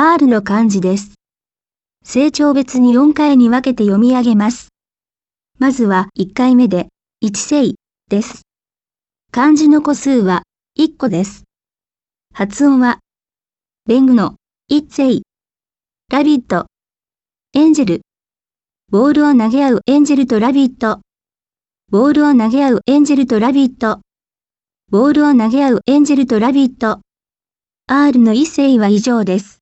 R の漢字です。成長別に4回に分けて読み上げます。まずは1回目で、一世です。漢字の個数は1個です。発音は、弁具の一世、ラビット、エンジェル、ボールを投げ合うエンジェルとラビット、ボールを投げ合うエンジェルとラビット、ボールを投げ合うエンジェルとラビット。R の一世は以上です。